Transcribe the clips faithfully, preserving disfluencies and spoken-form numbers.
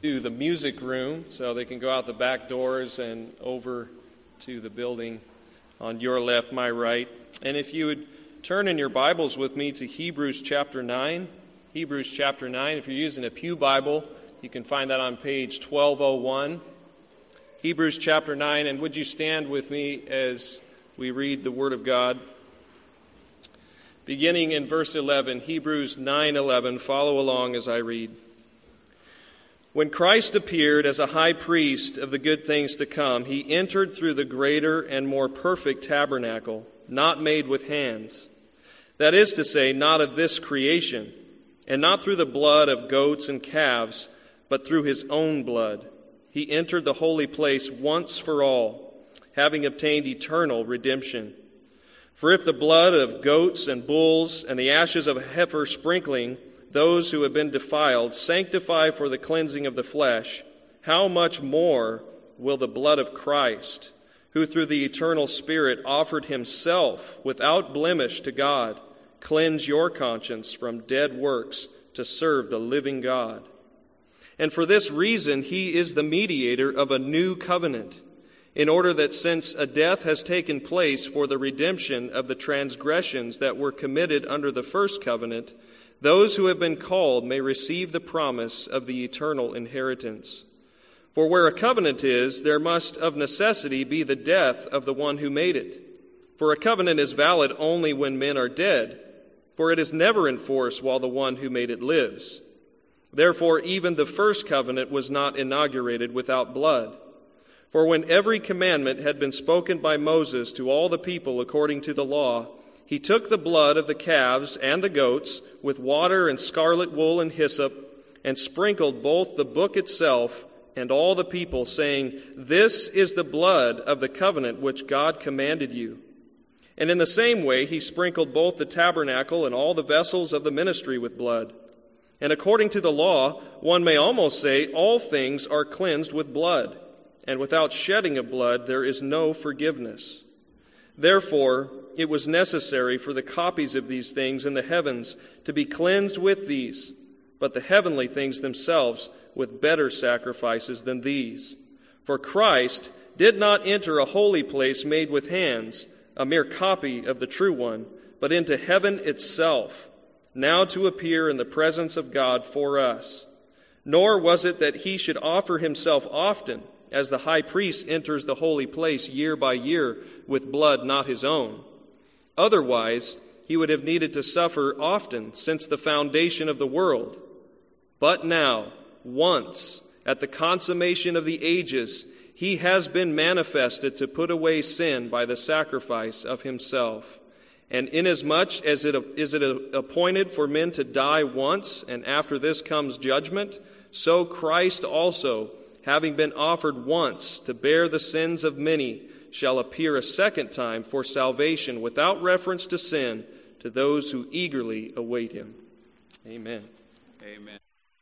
to the music room, so they can go out the back doors and over to the building on your left, my right. And if you would turn in your Bibles with me to Hebrews chapter nine. Hebrews chapter nine. If you're using a Pew Bible, you can find that on page twelve oh one. Hebrews chapter nine. And would you stand with me as we read the Word of God? Beginning in verse eleven, Hebrews nine eleven. Follow along as I read. When Christ appeared as a high priest of the good things to come, he entered through the greater and more perfect tabernacle, not made with hands. That is to say, not of this creation, and not through the blood of goats and calves, but through his own blood. He entered the holy place once for all, having obtained eternal redemption. For if the blood of goats and bulls and the ashes of a heifer sprinkling those who have been defiled sanctify for the cleansing of the flesh, how much more will the blood of Christ, who through the eternal Spirit offered himself without blemish to God, cleanse your conscience from dead works to serve the living God? And for this reason he is the mediator of a new covenant, in order that since a death has taken place for the redemption of the transgressions that were committed under the first covenant, those who have been called may receive the promise of the eternal inheritance. For where a covenant is, there must of necessity be the death of the one who made it. For a covenant is valid only when men are dead, for it is never in force while the one who made it lives. Therefore, even the first covenant was not inaugurated without blood. For when every commandment had been spoken by Moses to all the people according to the law, he took the blood of the calves and the goats with water and scarlet wool and hyssop, and sprinkled both the book itself and all the people, saying, "This is the blood of the covenant which God commanded you." And in the same way he sprinkled both the tabernacle and all the vessels of the ministry with blood. And according to the law, one may almost say all things are cleansed with blood, and without shedding of blood there is no forgiveness. Therefore, it was necessary for the copies of these things in the heavens to be cleansed with these, but the heavenly things themselves with better sacrifices than these. For Christ did not enter a holy place made with hands, a mere copy of the true one, but into heaven itself, now to appear in the presence of God for us. Nor was it that he should offer himself often, as the high priest enters the holy place year by year with blood not his own. Otherwise, he would have needed to suffer often since the foundation of the world. But now, once, at the consummation of the ages, he has been manifested to put away sin by the sacrifice of himself. And inasmuch as it is it appointed for men to die once, and after this comes judgment, so Christ also, having been offered once to bear the sins of many, shall appear a second time for salvation without reference to sin to those who eagerly await him. Amen. Amen.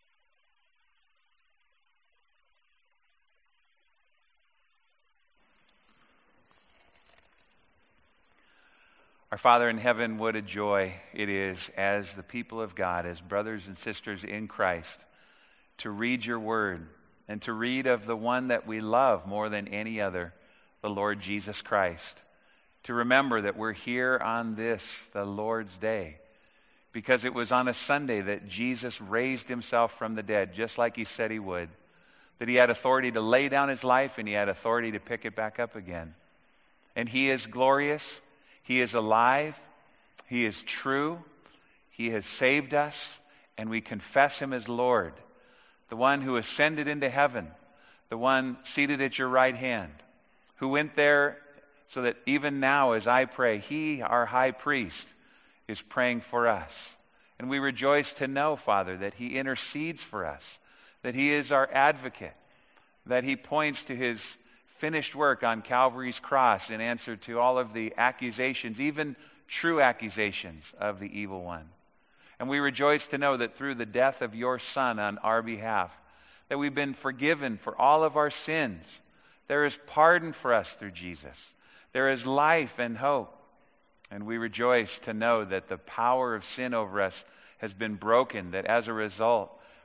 Our Father in heaven, what a joy it is as the people of God, as brothers and sisters in Christ, to read your word and to read of the one that we love more than any other, the Lord Jesus Christ. To remember that we're here on this, the Lord's Day, because it was on a Sunday that Jesus raised himself from the dead, just like he said he would, that he had authority to lay down his life and he had authority to pick it back up again. And he is glorious, he is alive, he is true, he has saved us, and we confess him as Lord, the one who ascended into heaven, the one seated at your right hand, who went there so that even now as I pray, he, our high priest, is praying for us. And we rejoice to know, Father, that he intercedes for us, that he is our advocate, that he points to his finished work on Calvary's cross in answer to all of the accusations, even true accusations of the evil one. And we rejoice to know that through the death of your Son on our behalf, that we've been forgiven for all of our sins. There is pardon for us through Jesus. There is life and hope. And we rejoice to know that the power of sin over us has been broken, that as a result,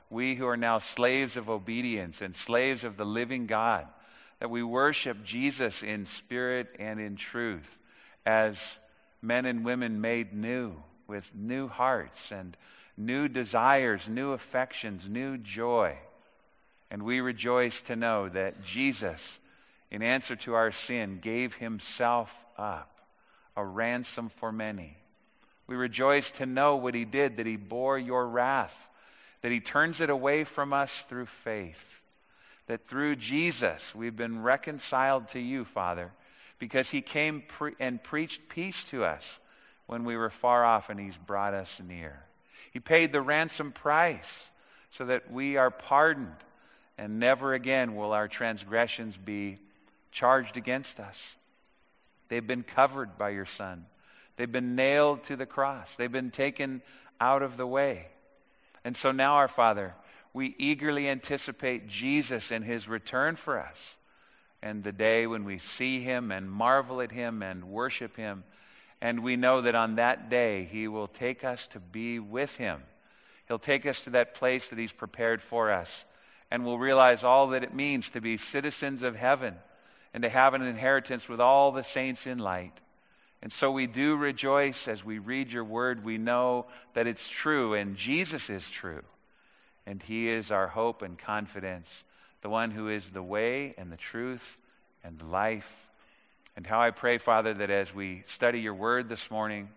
we who are now slaves of obedience and slaves of the living God, that we worship Jesus in spirit and in truth as men and women made new, with new hearts and new desires, new affections, new joy. And we rejoice to know that Jesus, in answer to our sin, gave himself up, a ransom for many. We rejoice to know what he did, that he bore your wrath, that he turns it away from us through faith, that through Jesus we've been reconciled to you, Father, because he came pre- and preached peace to us when we were far off, and he's brought us near. He paid the ransom price so that we are pardoned, and never again will our transgressions be charged against us. They've been covered by your Son. They've been nailed to the cross. They've been taken out of the way. And so now, our Father, we eagerly anticipate Jesus and his return for us, and the day when we see him and marvel at him and worship him. And we know that on that day he will take us to be with him. He'll take us to that place that he's prepared for us, and we'll realize all that it means to be citizens of heaven and to have an inheritance with all the saints in light. And so we do rejoice as we read your word. We know that it's true, and Jesus is true. And he is our hope and confidence, the one who is the way and the truth and the life. And how I pray, Father, that as we study your word this morning,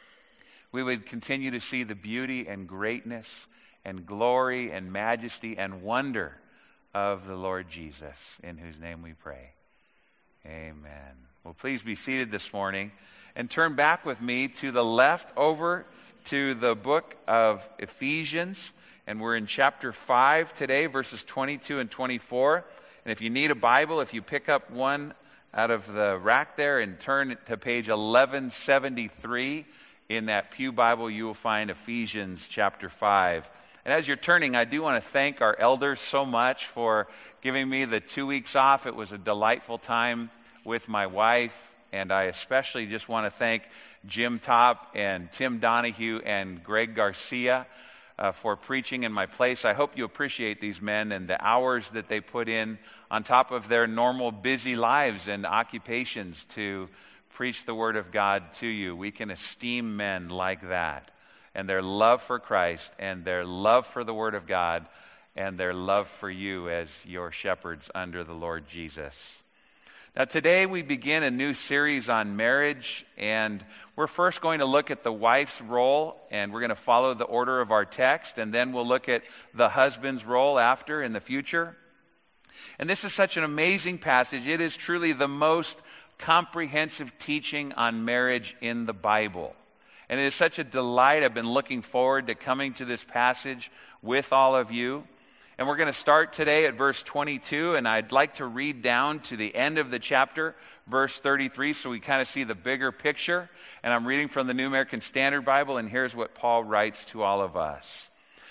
we would continue to see the beauty and greatness and glory and majesty and wonder of the Lord Jesus, in whose name we pray. Amen. Well, please be seated this morning and turn back with me to the left over to the book of Ephesians. And we're in chapter five today, verses twenty-two and twenty-four. And if you need a Bible, if you pick up one out of the rack there and turn to page eleven seventy-three in that pew Bible, you will find Ephesians chapter five. And as you're turning, I do want to thank our elders so much for giving me the two weeks off. It was a delightful time with my wife, and I especially just want to thank Jim Top and Tim Donahue and Greg Garcia uh, for preaching in my place. I hope you appreciate these men and the hours that they put in on top of their normal busy lives and occupations to preach the Word of God to you. We can esteem men like that, and their love for Christ and their love for the Word of God and their love for you as your shepherds under the Lord Jesus. Now, today we begin a new series on marriage, and we're first going to look at the wife's role, and we're going to follow the order of our text, and then we'll look at the husband's role after in the future. And this is such an amazing passage. It is truly the most comprehensive teaching on marriage in the Bible. And it is such a delight. I've been looking forward to coming to this passage with all of you. And we're going to start today at verse twenty-two, and I'd like to read down to the end of the chapter, verse thirty-three, so we kind of see the bigger picture. And I'm reading from the New American Standard Bible, and here's what Paul writes to all of us.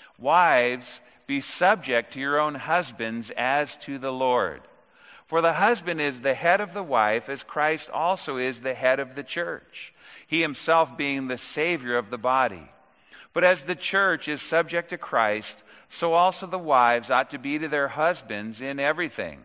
Wives, be subject to your own husbands as to the Lord. For the husband is the head of the wife, as Christ also is the head of the church, he himself being the Savior of the body. But as the church is subject to Christ, so also the wives ought to be to their husbands in everything.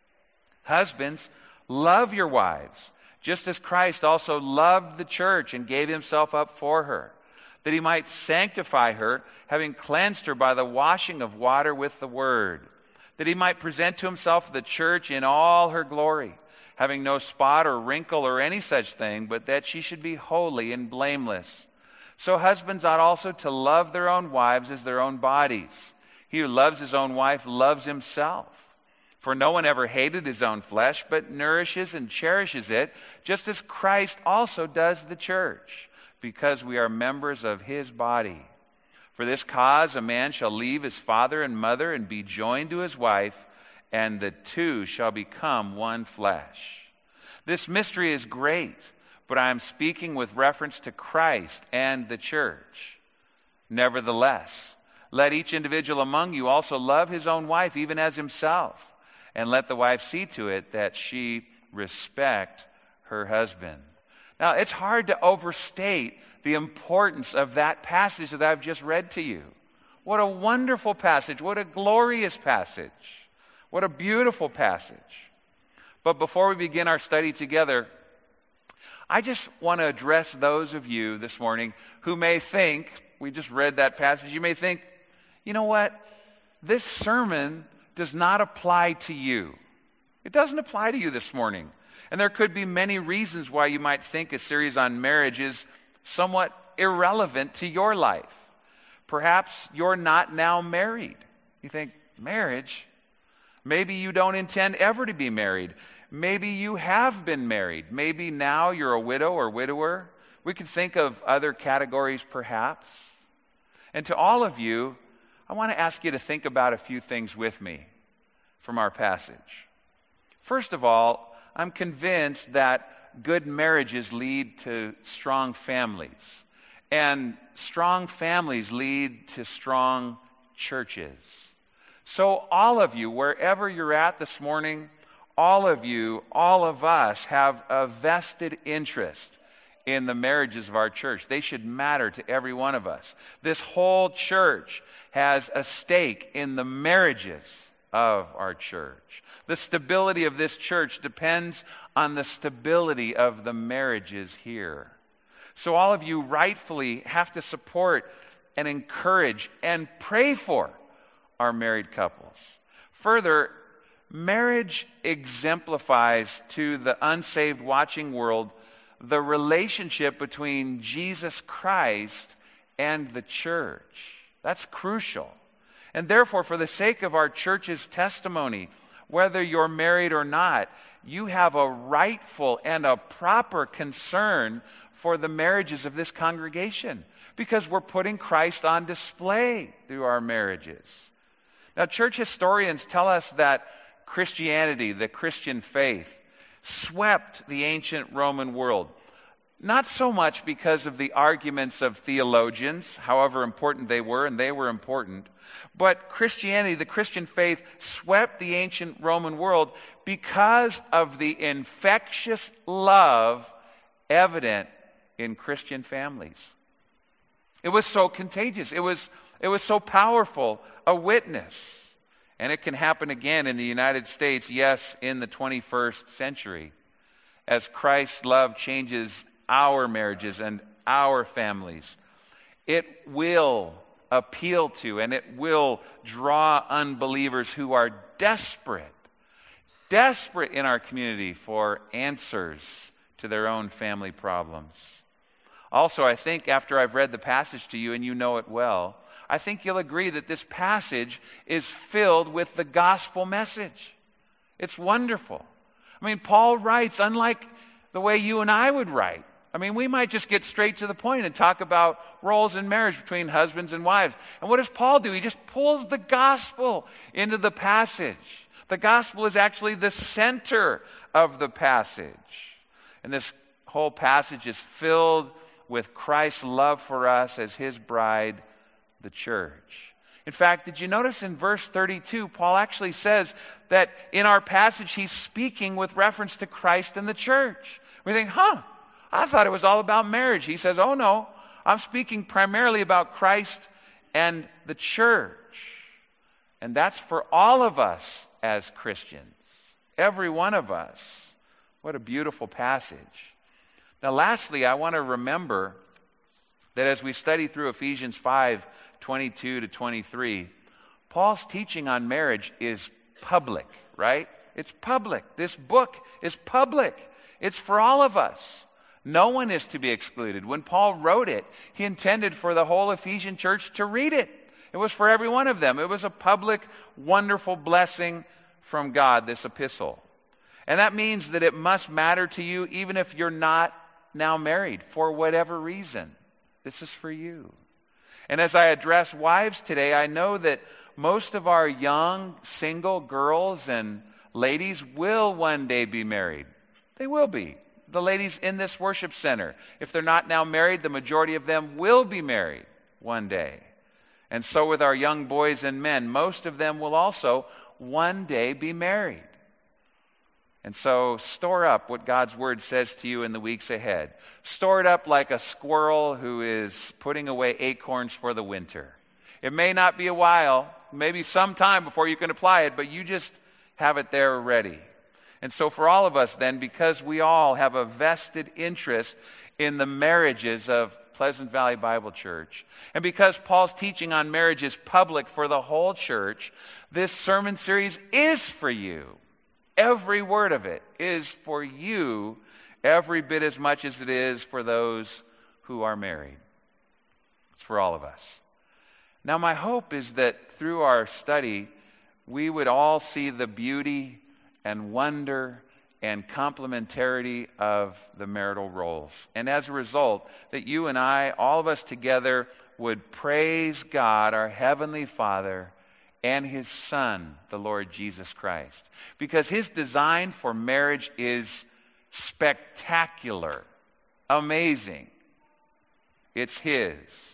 Husbands, love your wives, just as Christ also loved the church and gave himself up for her, that he might sanctify her, having cleansed her by the washing of water with the word, that he might present to himself the church in all her glory, having no spot or wrinkle or any such thing, but that she should be holy and blameless. So husbands ought also to love their own wives as their own bodies. He who loves his own wife loves himself. For no one ever hated his own flesh, but nourishes and cherishes it, just as Christ also does the church, because we are members of his body. For this cause a man shall leave his father and mother and be joined to his wife, and the two shall become one flesh. This mystery is great, but I am speaking with reference to Christ and the church. Nevertheless, let each individual among you also love his own wife, even as himself, and let the wife see to it that she respect her husband. Now, it's hard to overstate the importance of that passage that I've just read to you. What a wonderful passage. What a glorious passage. What a beautiful passage. But before we begin our study together, I just want to address those of you this morning who may think, we just read that passage, you may think, you know what? This sermon does not apply to you. It doesn't apply to you this morning. And there could be many reasons why you might think a series on marriage is somewhat irrelevant to your life. Perhaps you're not now married. You think, marriage? Maybe you don't intend ever to be married. Maybe you have been married. Maybe now you're a widow or widower. We could think of other categories perhaps. And to all of you, I want to ask you to think about a few things with me from our passage. First of all, I'm convinced that good marriages lead to strong families. And strong families lead to strong churches. So all of you, wherever you're at this morning, all of you, all of us have a vested interest in the marriages of our church. They should matter to every one of us. This whole church has a stake in the marriages of our church. The stability of this church depends on the stability of the marriages here. So all of you rightfully have to support and encourage and pray for our married couples. Further, marriage exemplifies to the unsaved watching world the relationship between Jesus Christ and the church. That's crucial. And therefore, for the sake of our church's testimony, whether you're married or not, you have a rightful and a proper concern for the marriages of this congregation, because we're putting Christ on display through our marriages. Now, church historians tell us that Christianity, the Christian faith, swept the ancient Roman world. Not so much because of the arguments of theologians, however important they were, and they were important, but Christianity, the Christian faith, swept the ancient Roman world because of the infectious love evident in Christian families. It was so contagious. It was, it was so powerful a witness. And it can happen again in the United States, yes, in the twenty-first century, as Christ's love changes our marriages and our families. It will appeal to and it will draw unbelievers who are desperate, desperate in our community for answers to their own family problems. Also, I think after I've read the passage to you and you know it well, I think you'll agree that this passage is filled with the gospel message. It's wonderful. I mean, Paul writes unlike the way you and I would write. I mean, we might just get straight to the point and talk about roles in marriage between husbands and wives. And what does Paul do? He just pulls the gospel into the passage. The gospel is actually the center of the passage. And this whole passage is filled with Christ's love for us as his bride, the church. In fact, did you notice in verse thirty-two, Paul actually says that in our passage he's speaking with reference to Christ and the church. We think, huh, I thought it was all about marriage. He says, oh no, I'm speaking primarily about Christ and the church. And that's for all of us as Christians. Every one of us. What a beautiful passage. Now lastly, I want to remember that as we study through Ephesians five, twenty-two to twenty-three, Paul's teaching on marriage is public, right? It's public. This book is public. It's for all of us. No one is to be excluded. When Paul wrote it, he intended for the whole Ephesian church to read it. It was for every one of them. It was a public, wonderful blessing from God, this epistle. And that means that it must matter to you even if you're not now married for whatever reason. This is for you. And as I address wives today, I know that most of our young single girls and ladies will one day be married. They will be. The ladies in this worship center, if they're not now married, the majority of them will be married one day. And so with our young boys and men, most of them will also one day be married. And so store up what God's word says to you in the weeks ahead. Store it up like a squirrel who is putting away acorns for the winter. It may not be a while, maybe some time before you can apply it, but you just have it there ready. And so for all of us then, because we all have a vested interest in the marriages of Pleasant Valley Bible Church, and because Paul's teaching on marriage is public for the whole church, this sermon series is for you. Every word of it is for you, every bit as much as it is for those who are married. It's for all of us. Now, my hope is that through our study, we would all see the beauty and wonder and complementarity of the marital roles. And as a result, that you and I, all of us together, would praise God, our Heavenly Father, and His Son, the Lord Jesus Christ. Because His design for marriage is spectacular, amazing. It's His.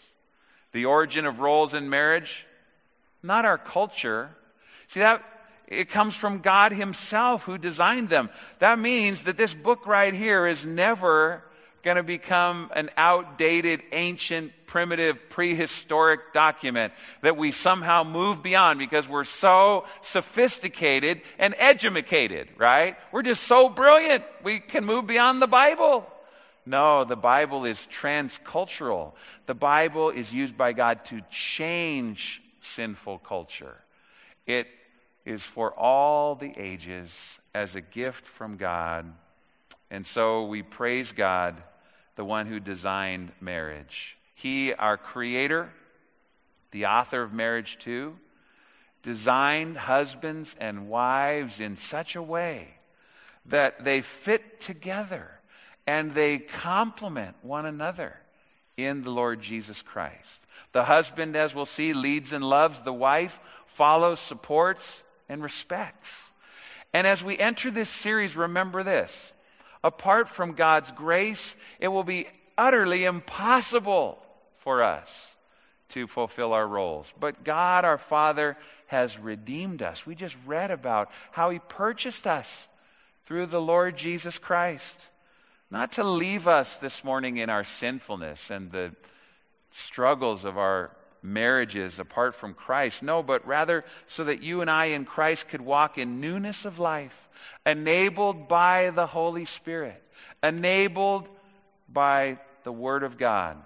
The origin of roles in marriage, not our culture. See, that it comes from God Himself who designed them. That means that this book right here is never going to become an outdated, ancient, primitive, prehistoric document that we somehow move beyond because we're so sophisticated and educated, right? We're just so brilliant, we can move beyond the Bible. No, the Bible is transcultural. The Bible is used by God to change sinful culture. It is for all the ages as a gift from God. And so we praise God, the one who designed marriage. He, our Creator, the author of marriage too, designed husbands and wives in such a way that they fit together and they complement one another in the Lord Jesus Christ. The husband, as we'll see, leads and loves the wife, follows, supports, and respects. And as we enter this series, remember this. Apart from God's grace, it will be utterly impossible for us to fulfill our roles. But God, our Father, has redeemed us. We just read about how He purchased us through the Lord Jesus Christ. Not to leave us this morning in our sinfulness and the struggles of our marriages apart from Christ. No, but rather so that you and I in Christ could walk in newness of life, enabled by the Holy Spirit, enabled by the Word of God,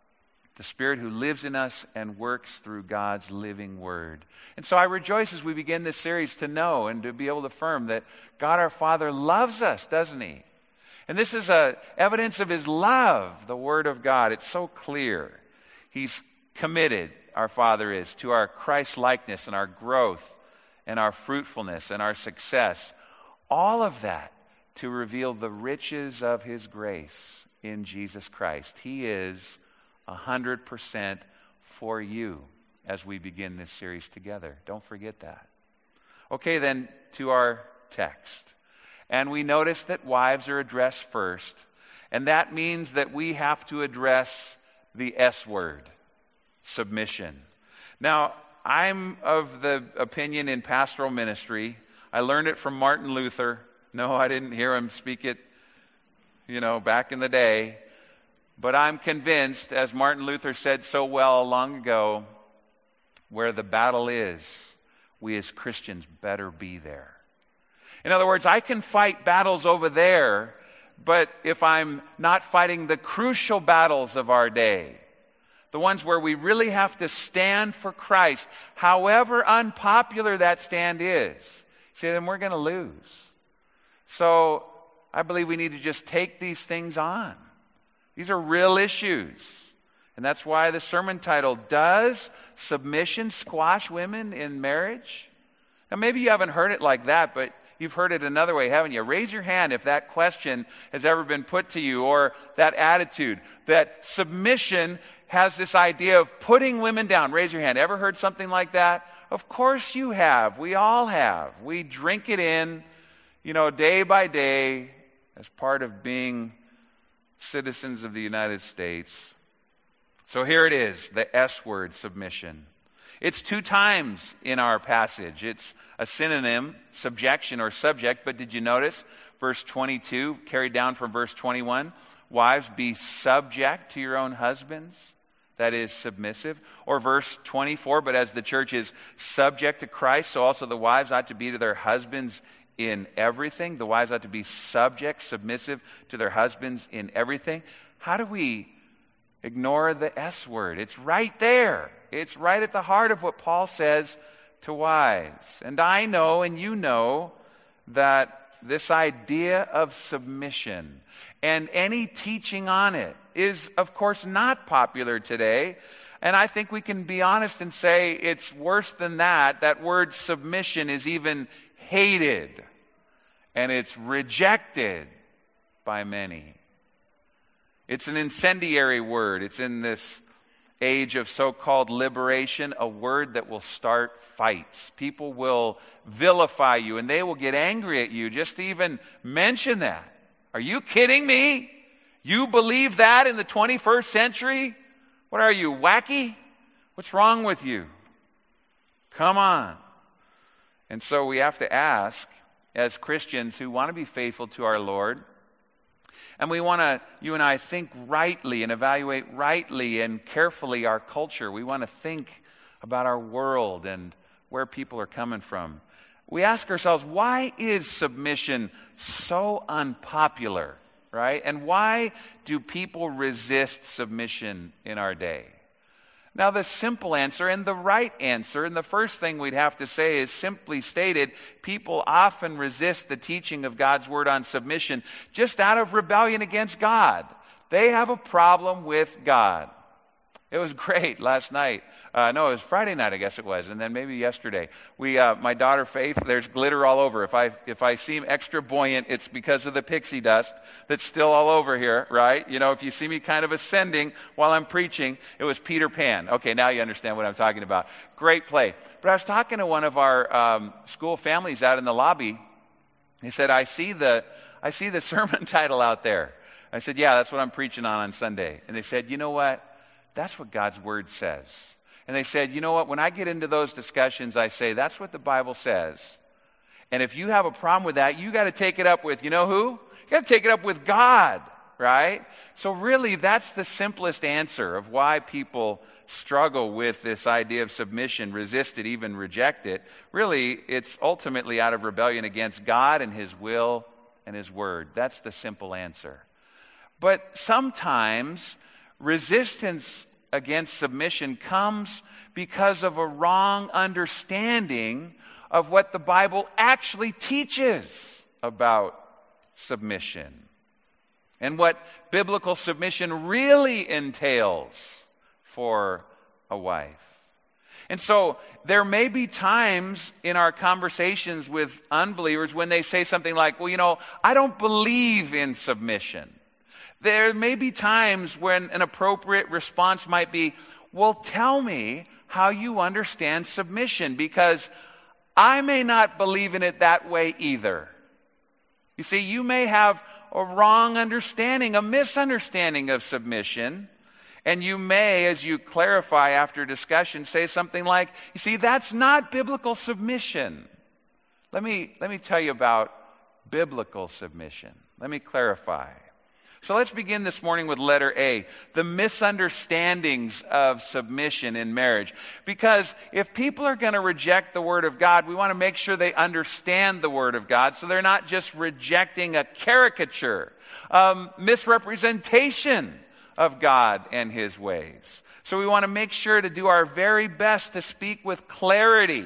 the Spirit who lives in us and works through God's living Word. And so I rejoice as we begin this series to know and to be able to affirm that God our Father loves us, doesn't He? And this is a evidence of His love, the Word of God. It's so clear. He's committed, our Father is, to our Christ-likeness and our growth and our fruitfulness and our success. All of that to reveal the riches of His grace in Jesus Christ. He is one hundred percent for you as we begin this series together. Don't forget that. Okay, then to our text. And we notice that wives are addressed first. And that means that we have to address the S word. Submission. Now, I'm of the opinion in pastoral ministry, I learned it from Martin Luther. No, I didn't hear him speak it, you know, back in the day. But I'm convinced, as Martin Luther said so well long ago, where the battle is, we as Christians better be there. In other words, I can fight battles over there, but if I'm not fighting the crucial battles of our day, the ones where we really have to stand for Christ, however unpopular that stand is, see, then we're going to lose. So I believe we need to just take these things on. These are real issues. And that's why the sermon title, Does Submission Squash Women in Marriage? Now maybe you haven't heard it like that, but you've heard it another way, haven't you? Raise your hand if that question has ever been put to you, or that attitude, that submission has this idea of putting women down. Raise your hand. Ever heard something like that? Of course you have. We all have. We drink it in, you know, day by day as part of being citizens of the United States. So here it is, the S word, submission. It's two times in our passage. It's a synonym, subjection or subject, but did you notice verse twenty-two, carried down from verse twenty-one? Wives, be subject to your own husbands. that is submissive. Or verse twenty-four, but as the church is subject to Christ, so also the wives ought to be to their husbands in everything. The wives ought to be subject, submissive to their husbands in everything. How do we ignore the S word? It's right there. It's right at the heart of what Paul says to wives. And I know and you know that this idea of submission and any teaching on it is, of course, not popular today. And I think we can be honest and say it's worse than that. That word submission is even hated and it's rejected by many. It's an incendiary word. It's in this age of so-called liberation, a word that will start fights. People will vilify you and they will get angry at you just to even mention that. Are you kidding me? You believe that in the twenty-first century? What are you, wacky? What's wrong with you? Come on. And so we have to ask, as Christians who want to be faithful to our Lord, and we want to, you and I, think rightly and evaluate rightly and carefully our culture. We want to think about our world and where people are coming from. We ask ourselves, why is submission so unpopular, right? And why do people resist submission in our day? Now, the simple answer and the right answer, and the first thing we'd have to say is simply stated, people often resist the teaching of God's word on submission just out of rebellion against God. They have a problem with God. It was great last night. Uh, no, it was Friday night, I guess it was, and then maybe yesterday. We, uh, my daughter Faith, there's glitter all over. If I if I seem extra buoyant, it's because of the pixie dust that's still all over here, right? You know, if you see me kind of ascending while I'm preaching, it was Peter Pan. Okay, now you understand what I'm talking about. Great play. But I was talking to one of our um, school families out in the lobby. He said, "I see the I see the sermon title out there." I said, "Yeah, that's what I'm preaching on on Sunday." And they said, "You know what? That's what God's word says." And they said, "You know what? When I get into those discussions, I say, that's what the Bible says. And if you have a problem with that, you got to take it up with, you know who? You got to take it up with God, right?" So really, that's the simplest answer of why people struggle with this idea of submission, resist it, even reject it. Really, it's ultimately out of rebellion against God and His will and His word. That's the simple answer. But sometimes resistance against submission comes because of a wrong understanding of what the Bible actually teaches about submission and what biblical submission really entails for a wife. And so there may be times in our conversations with unbelievers when they say something like, "Well, you know, I don't believe in submission." There may be times when an appropriate response might be, "Well, tell me how you understand submission, because I may not believe in it that way either." You see, you may have a wrong understanding, a misunderstanding of submission, and you may, as you clarify after discussion, say something like, "You see, that's not biblical submission." Let me, let me tell you about biblical submission. Let me clarify. So let's begin this morning with letter A, the misunderstandings of submission in marriage. Because if people are going to reject the Word of God, we want to make sure they understand the Word of God, so they're not just rejecting a caricature, um, misrepresentation of God and His ways. So we want to make sure to do our very best to speak with clarity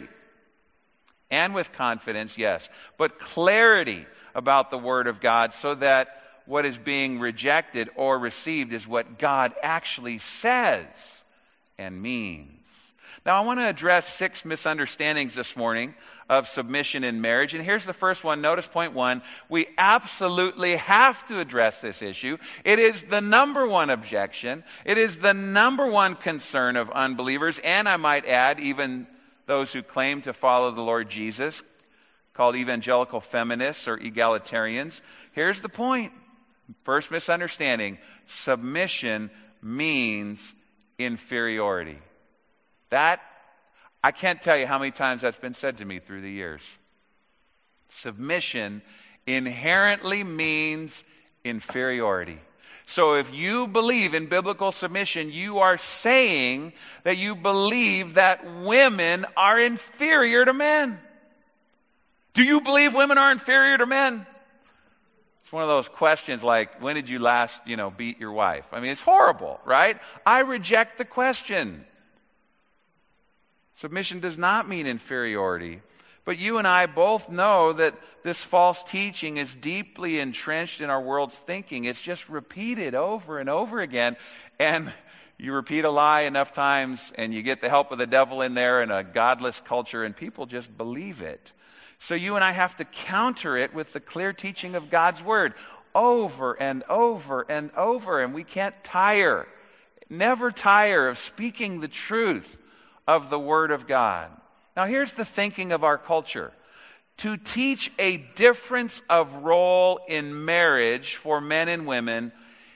and with confidence, yes, but clarity about the Word of God, so that what is being rejected or received is what God actually says and means. Now, I want to address six misunderstandings this morning of submission in marriage. And here's the first one. Notice point one. We absolutely have to address this issue. It is the number one objection. It is the number one concern of unbelievers, and I might add, even those who claim to follow the Lord Jesus, called evangelical feminists or egalitarians. Here's the point. First misunderstanding: submission means inferiority. That, I can't tell you how many times that's been said to me through the years. Submission inherently means inferiority. So if you believe in biblical submission, you are saying that you believe that women are inferior to men. Do you believe women are inferior to men? It's one of those questions like, when did you last, you know, beat your wife? I mean, it's horrible, right? I reject the question. Submission does not mean inferiority. But you and I both know that this false teaching is deeply entrenched in our world's thinking. It's just repeated over and over again. And you repeat a lie enough times, and you get the help of the devil in there in a godless culture, and people just believe it. So you and I have to counter it with the clear teaching of God's Word over and over and over. And we can't tire, never tire of speaking the truth of the Word of God. Now, here's the thinking of our culture. To teach a difference of role in marriage for men and women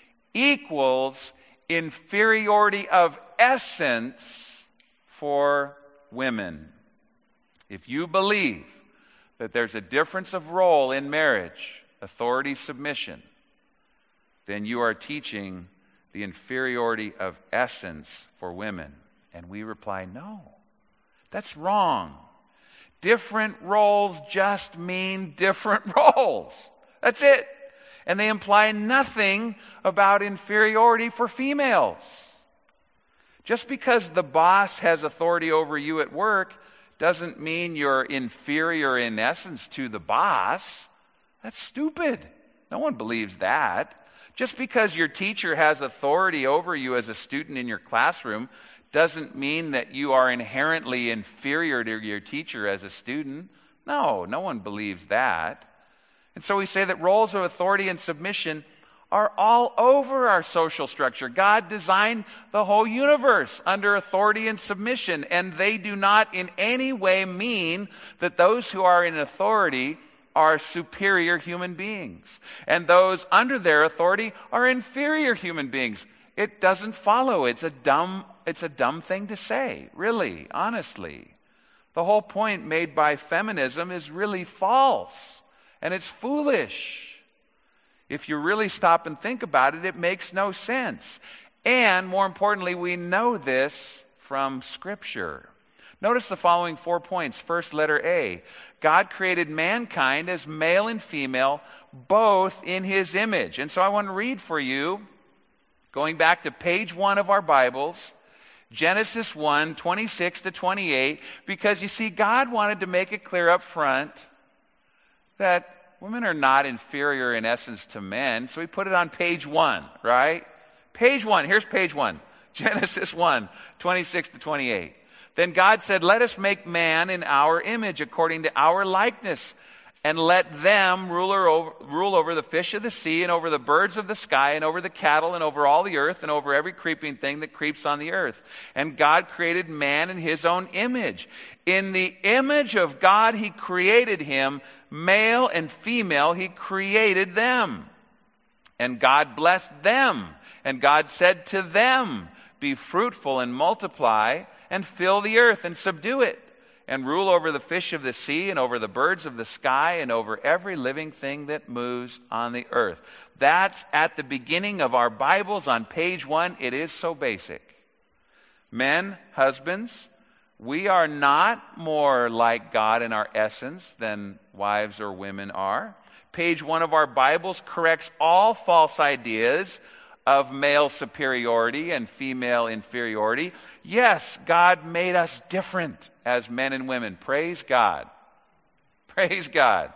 equals inferiority of essence for women. If you believe that there's a difference of role in marriage, authority, submission, then you are teaching the inferiority of essence for women. And we reply, no. That's wrong. Different roles just mean different roles. That's it. And they imply nothing about inferiority for females. Just because the boss has authority over you at work doesn't mean you're inferior in essence to the boss. That's stupid. No one believes that. Just because your teacher has authority over you as a student in your classroom doesn't mean that you are inherently inferior to your teacher as a student. No, no one believes that. And so we say that roles of authority and submission are all over our social structure. God designed the whole universe under authority and submission, and they do not in any way mean that those who are in authority are superior human beings, and those under their authority are inferior human beings. It doesn't follow. It's a dumb It's a dumb thing to say, really, honestly. The whole point made by feminism is really false, and it's foolish. If you really stop and think about it, it makes no sense. And more importantly, we know this from Scripture. Notice the following four points. First, letter A. God created mankind as male and female, both in His image. And so I want to read for you, going back to page one of our Bibles, Genesis one, twenty-six to twenty-eight, because you see, God wanted to make it clear up front that women are not inferior in essence to men, so He put it on page one, right? Page one, here's page one, Genesis one, twenty-six to twenty-eight. Then God said, let us make man in our image, according to our likeness, and let them rule over, rule over the fish of the sea, and over the birds of the sky, and over the cattle, and over all the earth, and over every creeping thing that creeps on the earth. And God created man in His own image. In the image of God He created him, male and female He created them. And God blessed them. And God said to them, be fruitful and multiply, and fill the earth and subdue it, and rule over the fish of the sea, and over the birds of the sky, and over every living thing that moves on the earth. That's at the beginning of our Bibles on page one. It is so basic. Men, husbands, we are not more like God in our essence than wives or women are. Page one of our Bibles corrects all false ideas of male superiority and female inferiority. Yes, God made us different as men and women. Praise God. Praise God.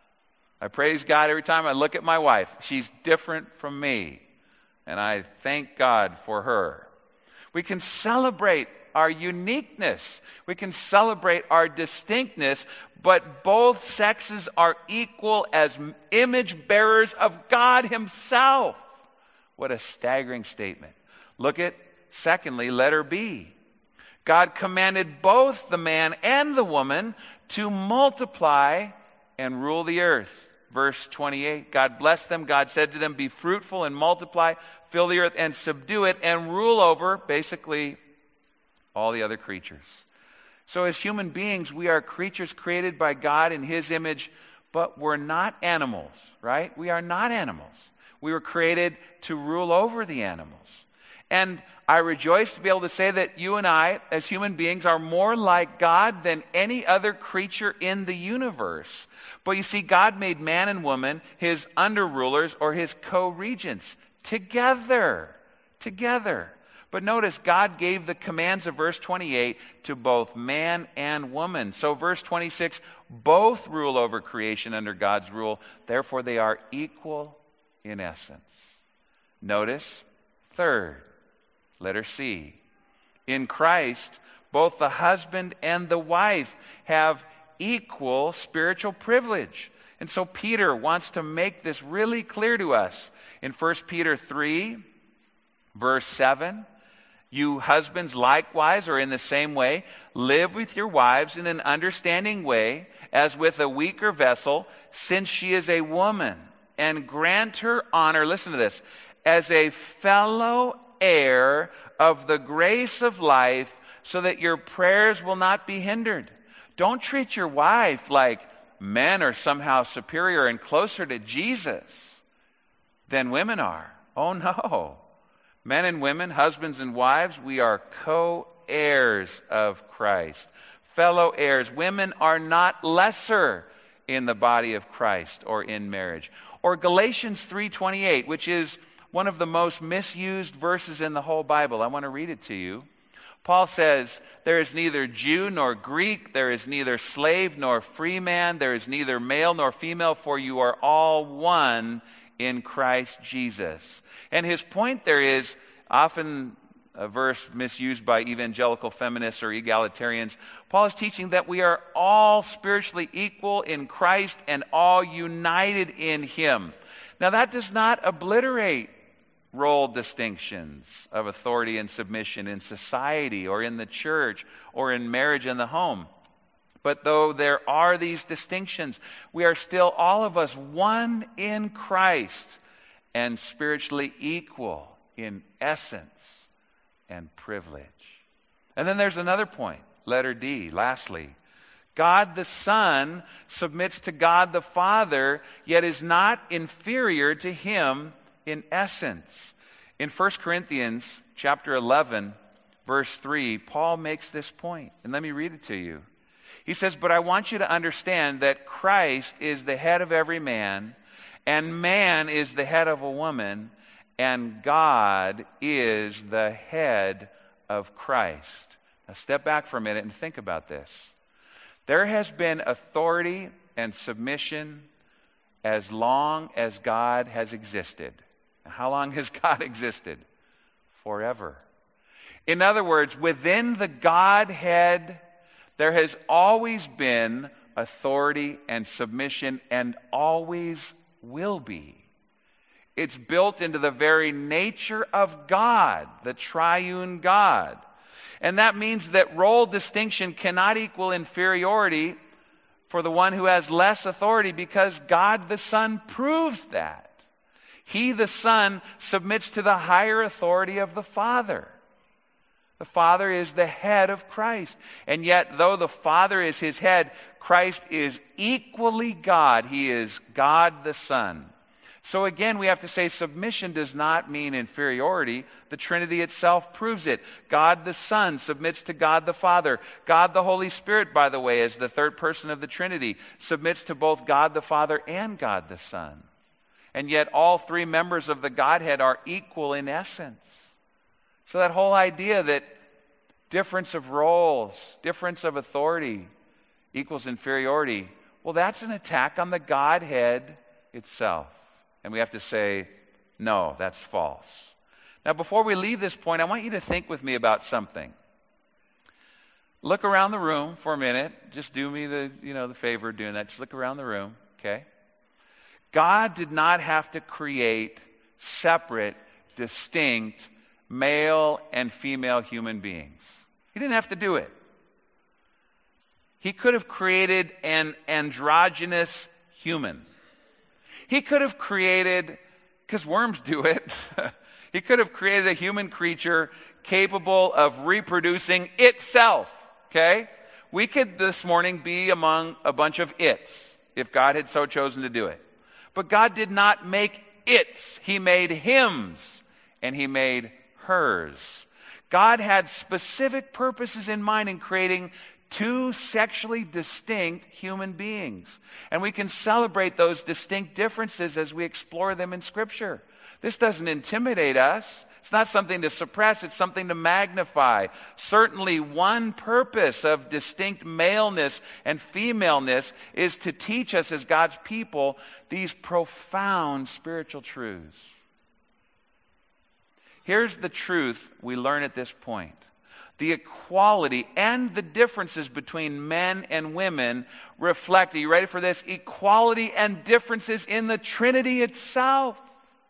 I praise God every time I look at my wife. She's different from me, and I thank God for her. We can celebrate our uniqueness. We can celebrate our distinctness, but both sexes are equal as image bearers of God Himself. What a staggering statement. Look at, secondly, letter B. God commanded both the man and the woman to multiply and rule the earth. Verse twenty-eight, God blessed them. God said to them, be fruitful and multiply, fill the earth and subdue it, and rule over, basically, all the other creatures. So as human beings, we are creatures created by God in His image, but we're not animals, right? We are not animals. We were created to rule over the animals. And I rejoice to be able to say that you and I, as human beings, are more like God than any other creature in the universe. But you see, God made man and woman his under-rulers or his co-regents together. Together. But notice, God gave the commands of verse twenty-eight to both man and woman. So verse twenty-six, both rule over creation under God's rule. Therefore, they are equal in essence. Notice, third, letter C. In Christ, both the husband and the wife have equal spiritual privilege. And so Peter wants to make this really clear to us. In First Peter three, verse seven, you husbands likewise, or in the same way, live with your wives in an understanding way, as with a weaker vessel, since she is a woman, and grant her honor, listen to this, as a fellow heir of the grace of life, so that your prayers will not be hindered. Don't treat your wife like men are somehow superior and closer to Jesus than women are. Oh no. Men and women, husbands and wives, we are co-heirs of Christ. Fellow heirs. Women are not lesser in the body of Christ or in marriage. Or Galatians three twenty-eight, which is one of the most misused verses in the whole Bible. I want to read it to you. Paul says, there is neither Jew nor Greek, there is neither slave nor free man, there is neither male nor female, for you are all one in Christ Jesus. And his point there is, often a verse misused by evangelical feminists or egalitarians, Paul is teaching that we are all spiritually equal in Christ and all united in him. Now that does not obliterate role distinctions of authority and submission in society or in the church or in marriage and the home. But though there are these distinctions, we are still all of us one in Christ and spiritually equal in essence and privilege. And then there's another point, letter D, lastly. God the Son submits to God the Father, yet is not inferior to him in essence. In First Corinthians chapter eleven, verse three, Paul makes this point. And let me read it to you. He says, but I want you to understand that Christ is the head of every man, and man is the head of a woman, and God is the head of Christ. Now step back for a minute and think about this. There has been authority and submission as long as God has existed. Now, how long has God existed? Forever. In other words, within the Godhead, there has always been authority and submission and always will be. It's built into the very nature of God, the triune God. And that means that role distinction cannot equal inferiority for the one who has less authority, because God the Son proves that. He, the Son, submits to the higher authority of the Father. The Father is the head of Christ. And yet, though the Father is his head, Christ is equally God. He is God the Son. So again, we have to say submission does not mean inferiority. The Trinity itself proves it. God the Son submits to God the Father. God the Holy Spirit, by the way, as the third person of the Trinity, submits to both God the Father and God the Son. And yet all three members of the Godhead are equal in essence. So that whole idea that difference of roles, difference of authority equals inferiority, well, that's an attack on the Godhead itself. And we have to say, no, that's false. Now, before we leave this point, I want you to think with me about something. Look around the room for a minute. Just do me the, you know, the favor of doing that. Just look around the room, okay? God did not have to create separate, distinct, male and female human beings. He didn't have to do it. He could have created an androgynous human. He could have created, because worms do it, he could have created a human creature capable of reproducing itself, okay? We could this morning be among a bunch of its, if God had so chosen to do it. But God did not make its, he made hymns, and he made hers. God had specific purposes in mind in creating two sexually distinct human beings. And we can celebrate those distinct differences as we explore them in Scripture. This doesn't intimidate us. It's not something to suppress, it's something to magnify. Certainly one purpose of distinct maleness and femaleness is to teach us as God's people these profound spiritual truths. Here's the truth we learn at this point. The equality and the differences between men and women reflect, are you ready for this? Equality and differences in the Trinity itself.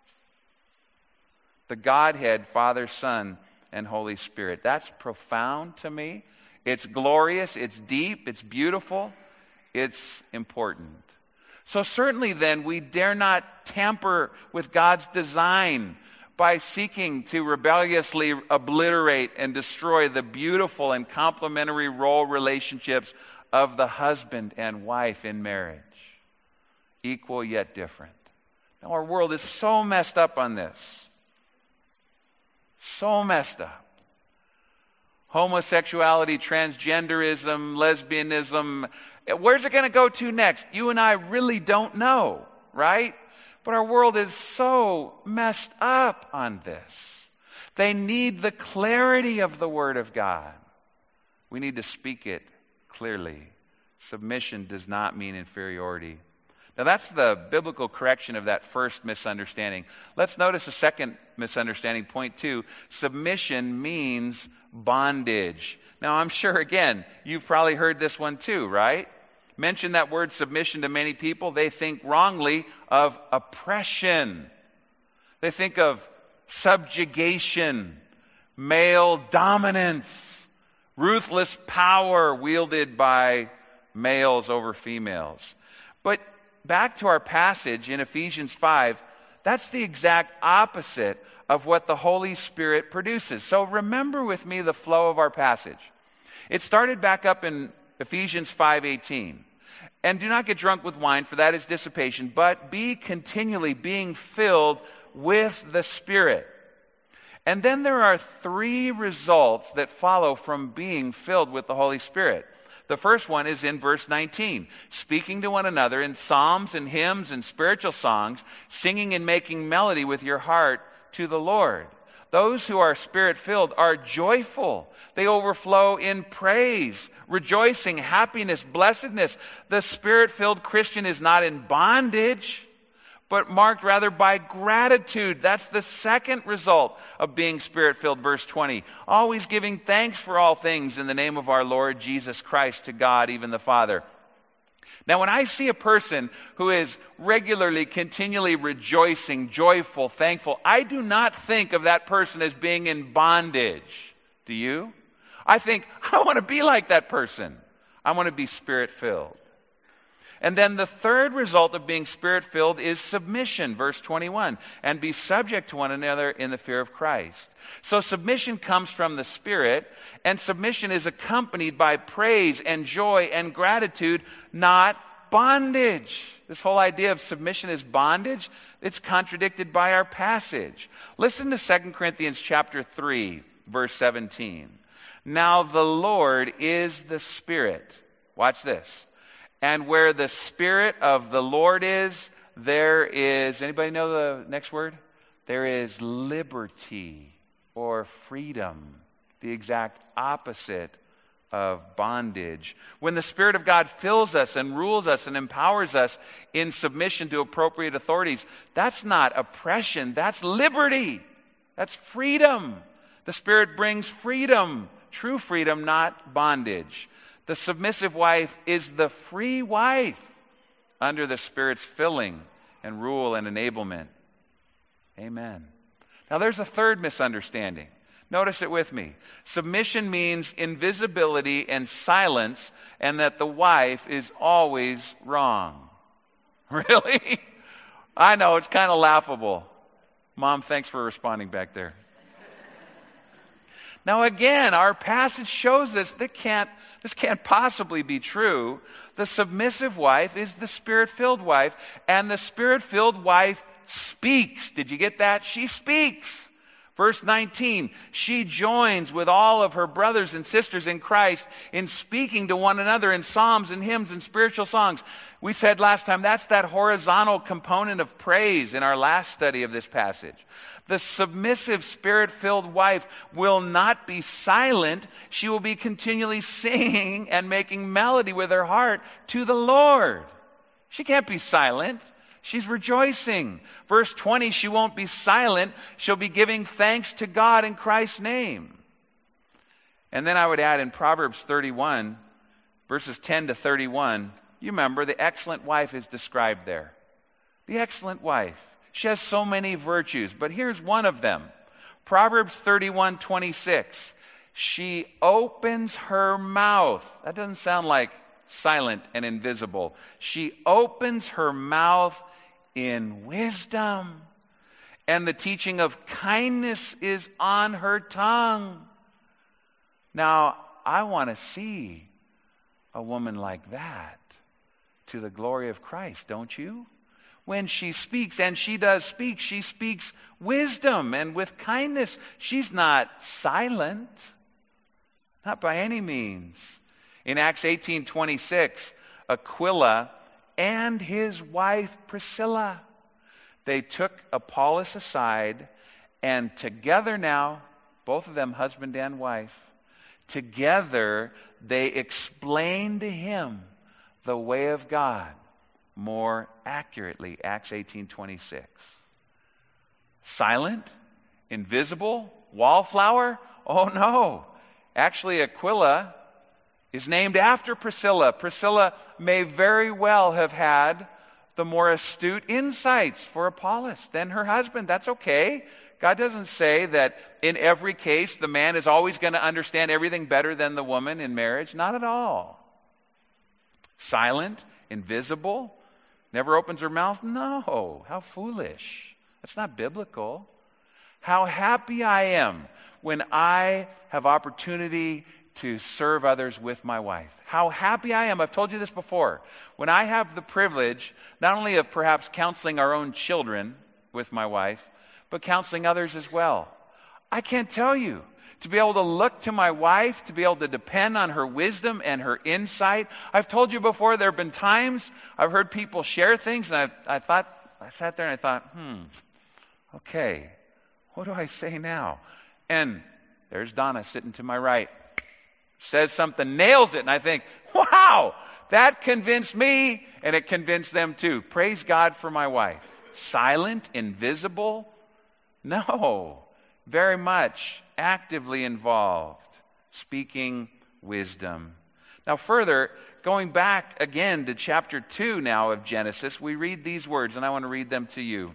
The Godhead, Father, Son, and Holy Spirit. That's profound to me. It's glorious, it's deep, it's beautiful, it's important. So certainly then, we dare not tamper with God's design by seeking to rebelliously obliterate and destroy the beautiful and complementary role relationships of the husband and wife in marriage. Equal yet different. Now, our world is so messed up on this. So messed up. Homosexuality, transgenderism, lesbianism. Where's it going to go to next? You and I really don't know, right? But our world is so messed up on this. They need the clarity of the Word of God. We need to speak it clearly. Submission does not mean inferiority. Now that's the biblical correction of that first misunderstanding. Let's notice a second misunderstanding, point two. Submission means bondage. Now I'm sure, again, you've probably heard this one too, right? Mention that word submission to many people, they think wrongly of oppression. They think of subjugation, male dominance, ruthless power wielded by males over females. But back to our passage in Ephesians five, that's the exact opposite of what the Holy Spirit produces. So remember with me the flow of our passage. It started back up in Ephesians five eighteen. And do not get drunk with wine, for that is dissipation, but be continually being filled with the Spirit. And then there are three results that follow from being filled with the Holy Spirit. The first one is in verse nineteen. Speaking to one another in psalms and hymns and spiritual songs, singing and making melody with your heart to the Lord. Those who are Spirit-filled are joyful. They overflow in praise, rejoicing, happiness, blessedness. The Spirit-filled Christian is not in bondage, but marked rather by gratitude. That's the second result of being Spirit-filled. Verse twenty, always giving thanks for all things in the name of our Lord Jesus Christ to God, even the Father. Now, when I see a person who is regularly, continually rejoicing, joyful, thankful, I do not think of that person as being in bondage. Do you? I think, I want to be like that person. I want to be Spirit-filled. And then the third result of being Spirit-filled is submission, verse twenty-one, and be subject to one another in the fear of Christ. So submission comes from the Spirit, and submission is accompanied by praise and joy and gratitude, not bondage. This whole idea of submission is bondage, it's contradicted by our passage. Listen to Second Corinthians chapter three, verse seventeen. Now the Lord is the Spirit. Watch this. And where the Spirit of the Lord is, there is, anybody know the next word? There is liberty or freedom, the exact opposite of bondage. When the Spirit of God fills us and rules us and empowers us in submission to appropriate authorities, that's not oppression, that's liberty. That's freedom. The Spirit brings freedom, true freedom, not bondage. The submissive wife is the free wife under the Spirit's filling and rule and enablement. Amen. Now there's a third misunderstanding. Notice it with me. Submission means invisibility and silence, and that the wife is always wrong. Really? I know, it's kind of laughable. Mom, thanks for responding back there. Now again, our passage shows us that can't This can't possibly be true. The submissive wife is the Spirit-filled wife, and the Spirit-filled wife speaks. Did you get that? She speaks. Verse nineteen, she joins with all of her brothers and sisters in Christ in speaking to one another in psalms and hymns and spiritual songs. We said last time that's that horizontal component of praise in our last study of this passage. The submissive, spirit-filled wife will not be silent. She will be continually singing and making melody with her heart to the Lord. She can't be silent. She's rejoicing. Verse twenty, she won't be silent. She'll be giving thanks to God in Christ's name. And then I would add in Proverbs thirty-one, verses ten to thirty-one, you remember the excellent wife is described there. The excellent wife. She has so many virtues, but here's one of them. Proverbs thirty-one twenty-six. She opens her mouth. That doesn't sound like silent and invisible. She opens her mouth in wisdom, and the teaching of kindness is on her tongue. Now, I want to see a woman like that to the glory of Christ, don't you? When she speaks, and she does speak, she speaks wisdom and with kindness. She's not silent, not by any means. In Acts eighteen twenty-six, Aquila and his wife Priscilla, they took Apollos aside, and together now, both of them husband and wife, together they explained to him the way of God more accurately. Acts eighteen twenty-six. Silent? Invisible? Wallflower? Oh no. Actually, Aquila is named after Priscilla. Priscilla may very well have had the more astute insights for Apollos than her husband. That's okay. God doesn't say that in every case the man is always going to understand everything better than the woman in marriage. Not at all. Silent, invisible, never opens her mouth? No. How foolish. That's not biblical. How happy I am when I have opportunity to serve others with my wife. How happy I am. I've told you this before. When I have the privilege, not only of perhaps counseling our own children with my wife, but counseling others as well. I can't tell you. To be able to look to my wife, to be able to depend on her wisdom and her insight. I've told you before, there have been times I've heard people share things, and I, I thought, I sat there and I thought, hmm, okay, what do I say now? And there's Donna sitting to my right. Says something, nails it, and I think, wow, that convinced me, and it convinced them too. Praise God for my wife. Silent, invisible? No, very much actively involved, speaking wisdom. Now further, going back again to chapter two now of Genesis, we read these words, and I want to read them to you.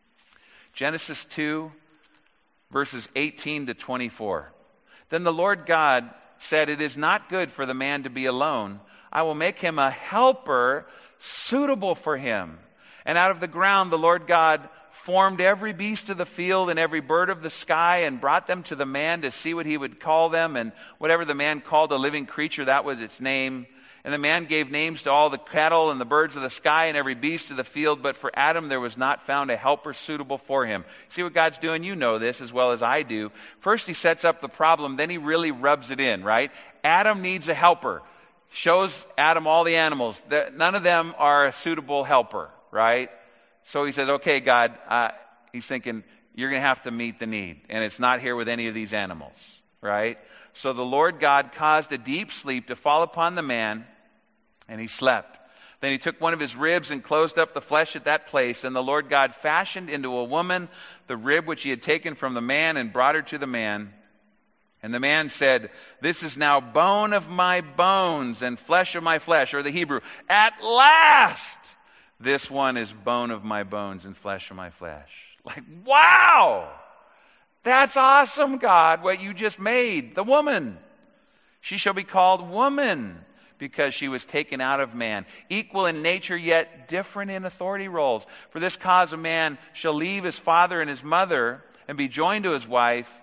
Genesis two, verses eighteen to twenty-four. Then the Lord God said, "It is not good for the man to be alone. I will make him a helper suitable for him." And out of the ground the Lord God formed every beast of the field and every bird of the sky and brought them to the man to see what he would call them. And whatever the man called a living creature, that was its name. And the man gave names to all the cattle and the birds of the sky and every beast of the field. But for Adam there was not found a helper suitable for him. See what God's doing? You know this as well as I do. First he sets up the problem, then he really rubs it in, right? Adam needs a helper. Shows Adam all the animals. None of them are a suitable helper, right? So he says, okay, God, uh, he's thinking, you're going to have to meet the need. And it's not here with any of these animals, right? So the Lord God caused a deep sleep to fall upon the man, and he slept. Then he took one of his ribs and closed up the flesh at that place. And the Lord God fashioned into a woman the rib which he had taken from the man and brought her to the man. And the man said, "This is now bone of my bones and flesh of my flesh," or the Hebrew, "At last, this one is bone of my bones and flesh of my flesh." Like, wow! That's awesome, God, what you just made. The woman. She shall be called woman because she was taken out of man. Equal in nature, yet different in authority roles. For this cause a man shall leave his father and his mother and be joined to his wife,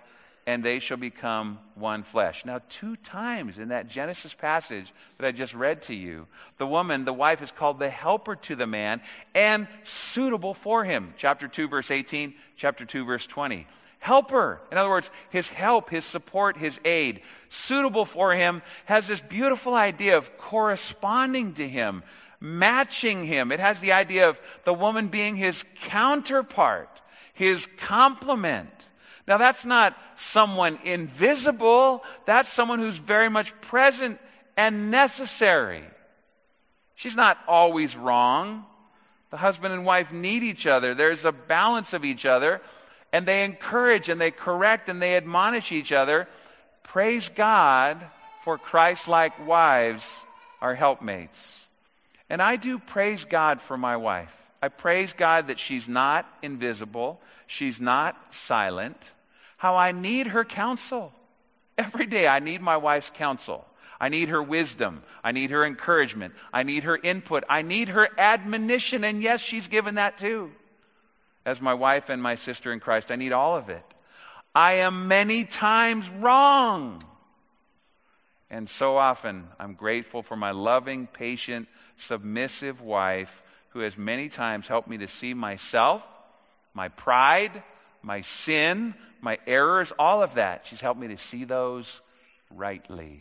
and they shall become one flesh. Now, two times in that Genesis passage that I just read to you, the woman, the wife, is called the helper to the man and suitable for him. Chapter two, verse eighteen, chapter two, verse twenty. Helper. In other words, his help, his support, his aid. Suitable for him has this beautiful idea of corresponding to him, matching him. It has the idea of the woman being his counterpart, his complement. Now, that's not someone invisible. That's someone who's very much present and necessary. She's not always wrong. The husband and wife need each other. There's a balance of each other, and they encourage and they correct and they admonish each other. Praise God for Christ-like wives, our helpmates. And I do praise God for my wife. I praise God that she's not invisible. She's not silent. How I need her counsel. Every day I need my wife's counsel. I need her wisdom. I need her encouragement. I need her input. I need her admonition. And yes, she's given that too. As my wife and my sister in Christ, I need all of it. I am many times wrong. And so often I'm grateful for my loving, patient, submissive wife who has many times helped me to see myself, my pride, my sin, my errors, all of that. She's helped me to see those rightly.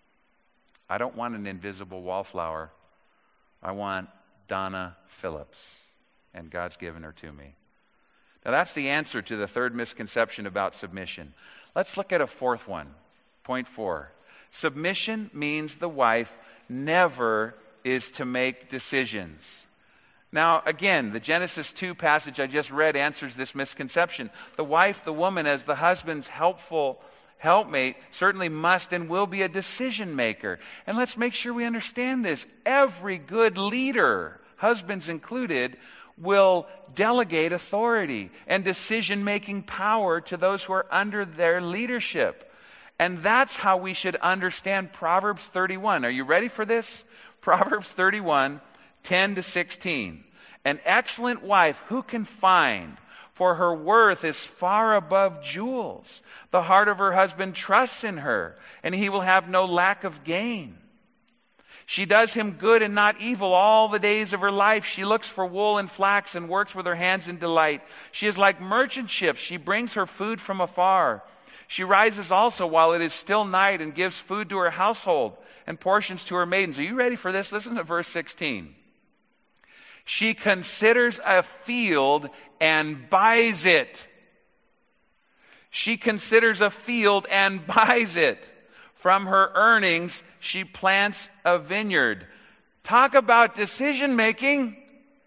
I don't want an invisible wallflower. I want Donna Phillips, and God's given her to me. Now that's the answer to the third misconception about submission. Let's look at a fourth one. Point four. Submission means the wife never is to make decisions. Now, again, the Genesis two passage I just read answers this misconception. The wife, the woman, as the husband's helpful helpmate, certainly must and will be a decision maker. And let's make sure we understand this. Every good leader, husbands included, will delegate authority and decision-making power to those who are under their leadership. And that's how we should understand Proverbs thirty-one. Are you ready for this? Proverbs thirty-one, ten to sixteen. An excellent wife who can find? For her worth is far above jewels. The heart of her husband trusts in her, and he will have no lack of gain. She does him good and not evil all the days of her life. She looks for wool and flax and works with her hands in delight. She is like merchant ships. She brings her food from afar. She rises also while it is still night and gives food to her household and portions to her maidens. Are you ready for this? Listen to verse sixteen. She considers a field and buys it. She considers a field and buys it. From her earnings, she plants a vineyard. Talk about decision making.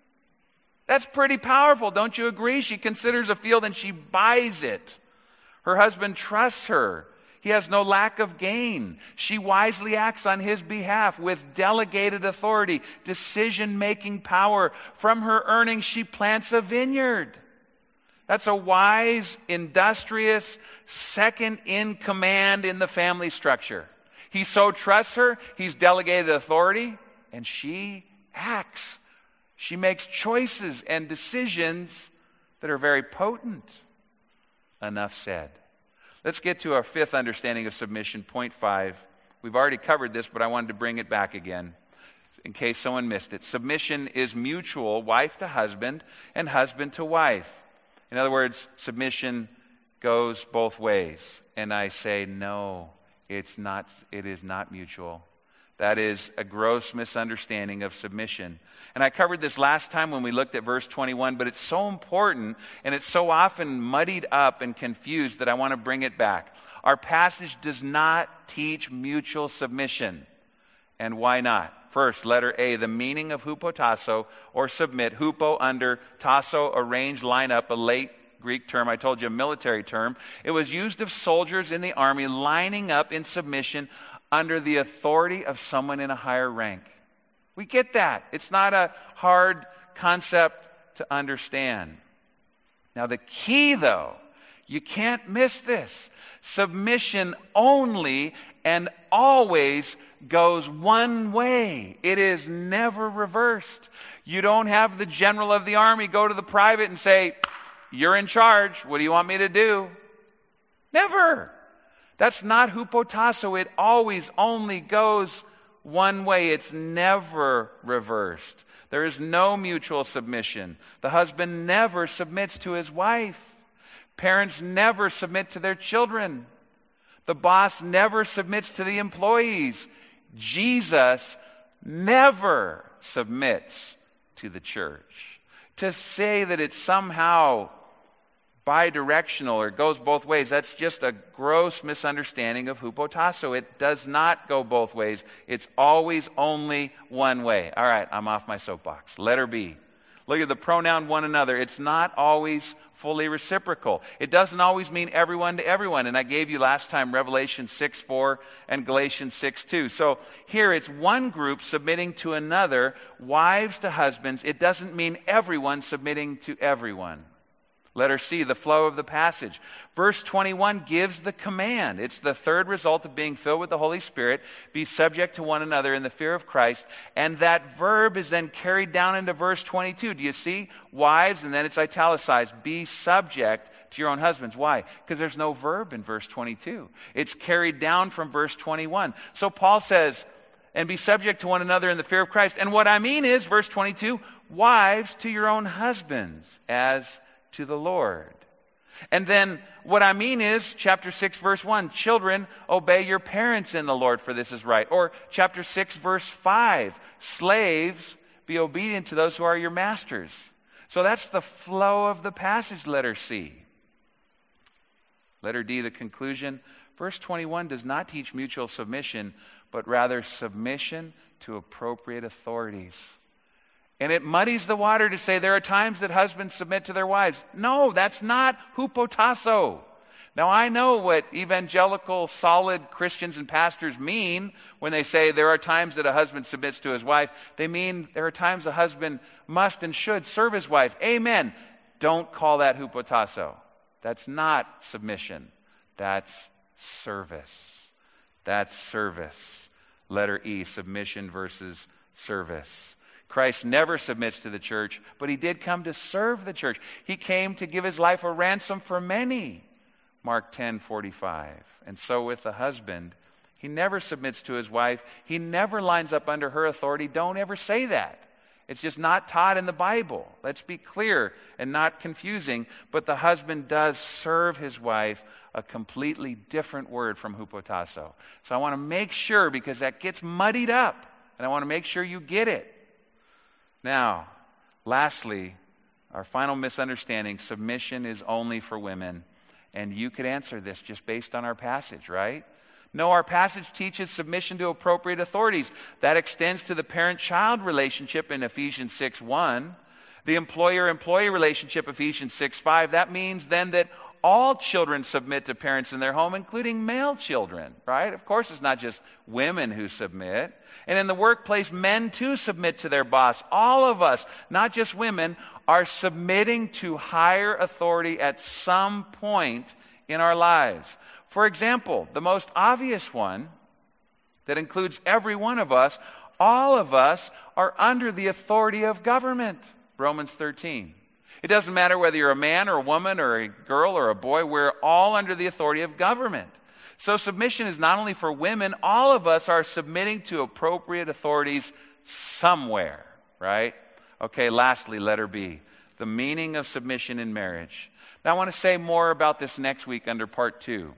That's pretty powerful, don't you agree? She considers a field and she buys it. Her husband trusts her. He has no lack of gain. She wisely acts on his behalf with delegated authority, decision-making power. From her earnings, she plants a vineyard. That's a wise, industrious, second in command in the family structure. He so trusts her, he's delegated authority, and she acts. She makes choices and decisions that are very potent. Enough said. Let's get to our fifth understanding of submission, point five. We've already covered this, but I wanted to bring it back again in case someone missed it. Submission is mutual, wife to husband and husband to wife. In other words, submission goes both ways. And I say, no, it's not, it is not mutual. That is a gross misunderstanding of submission. And I covered this last time when we looked at verse twenty-one, but it's so important and it's so often muddied up and confused that I want to bring it back. Our passage does not teach mutual submission. And why not? First, letter A, the meaning of hupotasso or submit. Hupo under, tasso, arrange, line up, a late Greek term. I told you, a military term. It was used of soldiers in the army lining up in submission under the authority of someone in a higher rank. We get that. It's not a hard concept to understand. Now the key though, you can't miss this. Submission only and always goes one way. It is never reversed. You don't have the general of the army go to the private and say, "You're in charge. What do you want me to do?" Never. That's not hupotasso. It always only goes one way. It's never reversed. There is no mutual submission. The husband never submits to his wife. Parents never submit to their children. The boss never submits to the employees. Jesus never submits to the church. To say that it's somehow bidirectional or goes both ways, that's just a gross misunderstanding of hupotasso. It does not go both ways. It's always only one way. All right, I'm off my soapbox. Letter B. Look at the pronoun one another. It's not always fully reciprocal. It doesn't always mean everyone to everyone. And I gave you last time Revelation six four and Galatians six two. So here it's one group submitting to another, wives to husbands. It doesn't mean everyone submitting to everyone. Letter C, the flow of the passage. Verse twenty-one gives the command. It's the third result of being filled with the Holy Spirit. Be subject to one another in the fear of Christ. And that verb is then carried down into verse twenty-two. Do you see? Wives, and then it's italicized. Be subject to your own husbands. Why? Because there's no verb in verse twenty-two. It's carried down from verse twenty-one. So Paul says, and be subject to one another in the fear of Christ. And what I mean is, verse twenty-two, wives to your own husbands as to the Lord. And then what I mean is, chapter six, verse one, children, obey your parents in the Lord, for this is right. Or chapter six, verse five, slaves, be obedient to those who are your masters. So that's the flow of the passage, letter C. Letter D, the conclusion. Verse twenty-one does not teach mutual submission, but rather submission to appropriate authorities. And it muddies the water to say there are times that husbands submit to their wives. No, that's not hupotasso. Now, I know what evangelical, solid Christians and pastors mean when they say there are times that a husband submits to his wife. They mean there are times a husband must and should serve his wife. Amen. Don't call that hupotasso. That's not submission. That's service. That's service. Letter E, submission versus service. Christ never submits to the church, but he did come to serve the church. He came to give his life a ransom for many. Mark ten forty-five. And so with the husband, he never submits to his wife. He never lines up under her authority. Don't ever say that. It's just not taught in the Bible. Let's be clear and not confusing. But the husband does serve his wife, a completely different word from hupotasso. So I want to make sure, because that gets muddied up, and I want to make sure you get it. Now, lastly, our final misunderstanding, submission is only for women. And you could answer this just based on our passage, right? No, our passage teaches submission to appropriate authorities. That extends to the parent-child relationship in Ephesians six one. The employer-employee relationship, Ephesians six five. That means then that all children submit to parents in their home, including male children, right? Of course, it's not just women who submit. And in the workplace, men too submit to their boss. All of us, not just women, are submitting to higher authority at some point in our lives. For example, the most obvious one that includes every one of us, all of us are under the authority of government. Romans thirteen. It doesn't matter whether you're a man or a woman or a girl or a boy, we're all under the authority of government. So submission is not only for women, all of us are submitting to appropriate authorities somewhere, right? Okay, lastly, letter B, the meaning of submission in marriage. Now I want to say more about this next week under part two,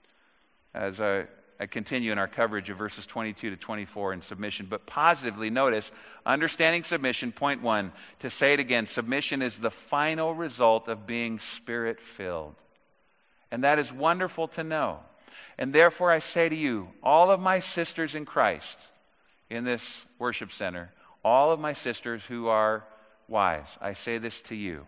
as I, I continue in our coverage of verses twenty-two to twenty-four in submission. But positively, notice, understanding submission, point one, to say it again, submission is the final result of being Spirit-filled. And that is wonderful to know. And therefore I say to you, all of my sisters in Christ in this worship center, all of my sisters who are wives, I say this to you.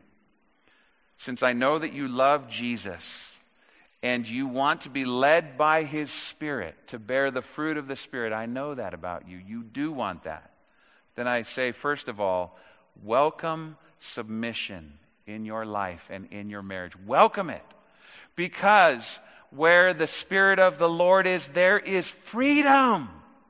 Since I know that you love Jesus, and you want to be led by His Spirit to bear the fruit of the Spirit, I know that about you. You do want that. Then I say, first of all, welcome submission in your life and in your marriage. Welcome it. Because where the Spirit of the Lord is, there is freedom.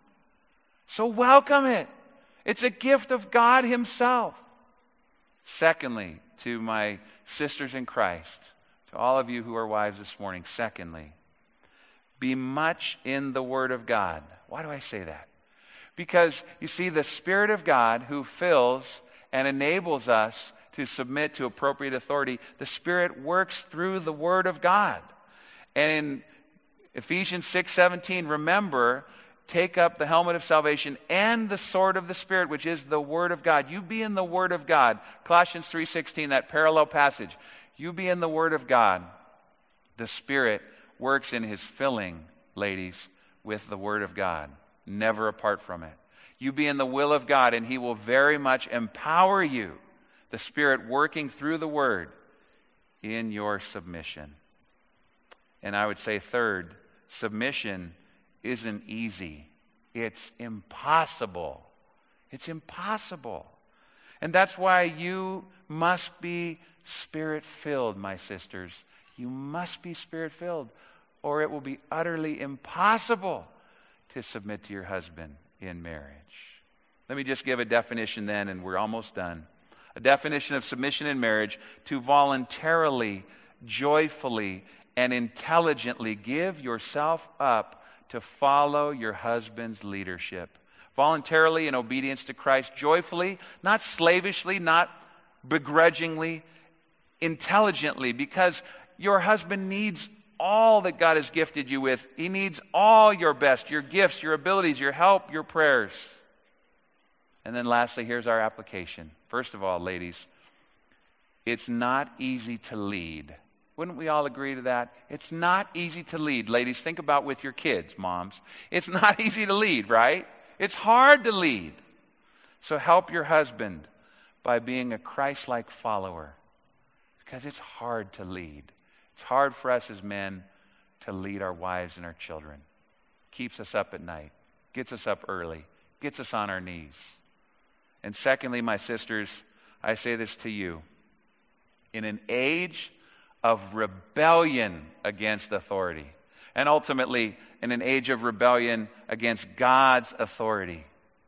So welcome it. It's a gift of God Himself. Secondly, to my sisters in Christ, To all of you who are wives this morning, secondly, be much in the Word of God. Why do I say that? Because, you see, the Spirit of God who fills and enables us to submit to appropriate authority, the Spirit works through the Word of God. And in Ephesians six seventeen, remember, take up the helmet of salvation and the sword of the Spirit, which is the Word of God. You be in the Word of God. Colossians three sixteen, that parallel passage. You be in the Word of God. The Spirit works in His filling, ladies, with the Word of God, never apart from it. You be in the will of God, and He will very much empower you, the Spirit working through the Word, in your submission. And I would say, third, submission isn't easy. It's impossible. It's impossible. And that's why you must be Spirit-filled, my sisters. You must be Spirit-filled, or it will be utterly impossible to submit to your husband in marriage. Let me just give a definition then, and we're almost done. A definition of submission in marriage: to voluntarily, joyfully, and intelligently give yourself up to follow your husband's leadership. Voluntarily in obedience to Christ, joyfully, not slavishly, not begrudgingly, intelligently, because your husband needs all that God has gifted you with. He needs all your best, your gifts, your abilities, your help, your prayers. And then lastly, here's our application. First of all, ladies, it's not easy to lead. Wouldn't we all agree to that? It's not easy to lead. Ladies, think about with your kids, moms. It's not easy to lead, right? It's hard to lead. So help your husband by being a Christ-like follower, because it's hard to lead. It's hard for us as men to lead our wives and our children. Keeps us up at night, gets us up early, gets us on our knees. And secondly, my sisters, I say this to you. In an age of rebellion against authority, and ultimately in an age of rebellion against God's authority,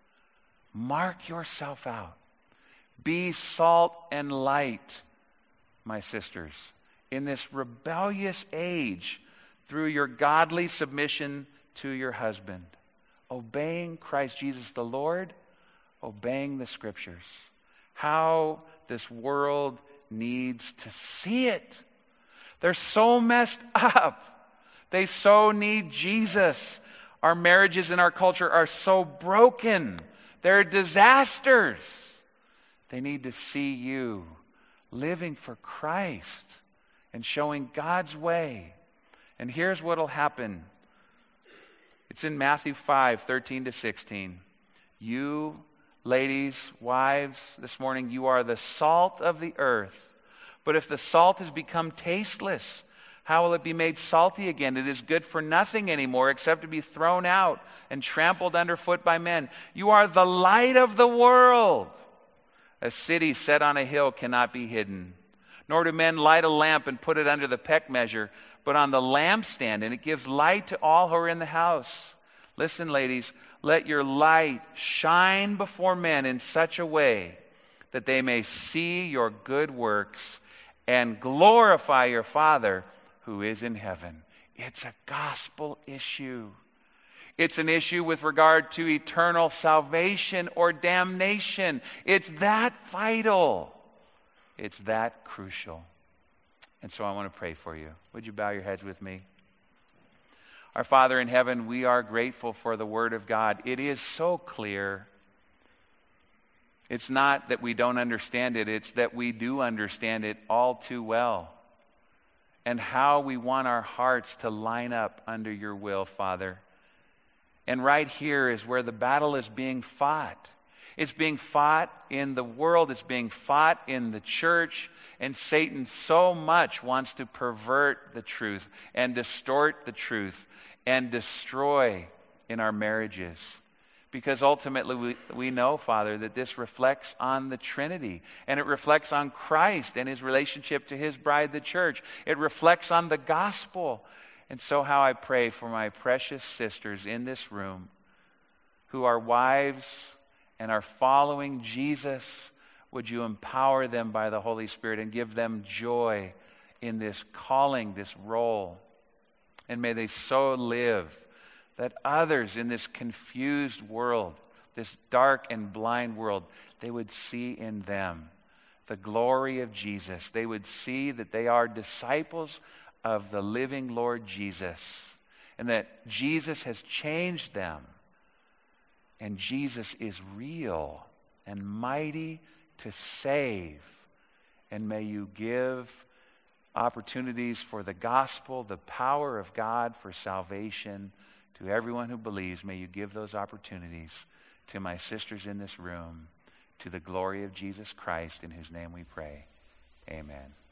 mark yourself out. Be salt and light, my sisters, in this rebellious age through your godly submission to your husband, obeying Christ Jesus the Lord, obeying the Scriptures. How this world needs to see it. They're so messed up. They so need Jesus. Our marriages in our culture are so broken. They're disasters. They need to see you living for Christ and showing God's way. And here's what will happen. It's in Matthew five, thirteen to sixteen. You, ladies, wives, this morning, you are the salt of the earth. But if the salt has become tasteless, how will it be made salty again? It is good for nothing anymore except to be thrown out and trampled underfoot by men. You are the light of the world. A city set on a hill cannot be hidden. Nor do men light a lamp and put it under the peck measure, but on the lampstand, and it gives light to all who are in the house. Listen, ladies, let your light shine before men in such a way that they may see your good works and glorify your Father who is in heaven. It's a gospel issue. It's an issue with regard to eternal salvation or damnation. It's that vital. It's that crucial. And so I want to pray for you. Would you bow your heads with me? Our Father in heaven, we are grateful for the Word of God. It is so clear. It's not that we don't understand it, it's that we do understand it all too well. And how we want our hearts to line up under your will, Father. And right here is where the battle is being fought. It's being fought in the world, it's being fought in the church, and Satan so much wants to pervert the truth and distort the truth and destroy in our marriages. Because ultimately we, we know, Father, that this reflects on the Trinity, and it reflects on Christ and his relationship to his bride, the church. It reflects on the gospel. And so how I pray for my precious sisters in this room who are wives and are following Jesus, would you empower them by the Holy Spirit and give them joy in this calling, this role. And may they so live that others in this confused world, this dark and blind world, they would see in them the glory of Jesus. They would see that they are disciples of the living Lord Jesus, and that Jesus has changed them, and Jesus is real and mighty to save. And may you give opportunities for the gospel, the power of God for salvation to everyone who believes. May you give those opportunities to my sisters in this room, to the glory of Jesus Christ, in whose name we pray. Amen.